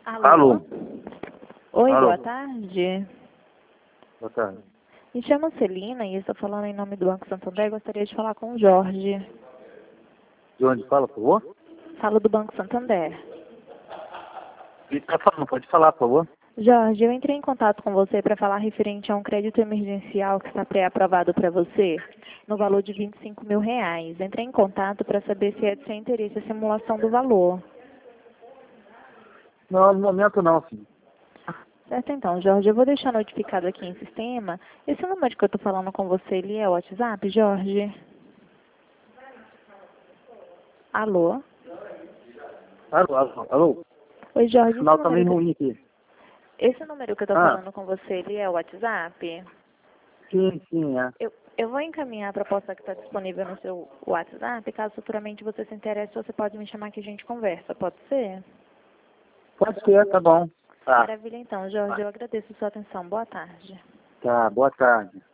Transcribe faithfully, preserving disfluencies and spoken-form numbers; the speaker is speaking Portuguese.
Alô? Alô? Oi, Alô? boa tarde. Boa tarde. Me chamo Celina e estou falando em nome do Banco Santander. Gostaria de falar com o Jorge. De onde fala, por favor? Falo do Banco Santander. Ele está falando, pode falar, por favor? Jorge, eu entrei em contato com você para falar referente a um crédito emergencial que está pré-aprovado para você, no valor de vinte e cinco mil reais. Entrei em contato para saber se é de seu interesse a simulação do valor. Não, no momento não, filho. Certo então, Jorge, eu vou deixar notificado aqui em sistema. Esse número que eu estou falando com você, ele é o WhatsApp, Jorge? Alô? Alô, alô, alô? Oi, O Jorge, esse sinal tá número, meio que, ruim aqui. esse número que eu estou Ah, falando com você, ele é o WhatsApp? sim, sim, é. Eu, eu vou encaminhar a proposta que está disponível no seu WhatsApp. Caso futuramente você se interesse, você pode me chamar que a gente conversa. Pode ser? Pode ser, tá bom. Tá, Maravilha, então, Jorge. Eu agradeço a sua atenção. Boa tarde. tá, boa tarde.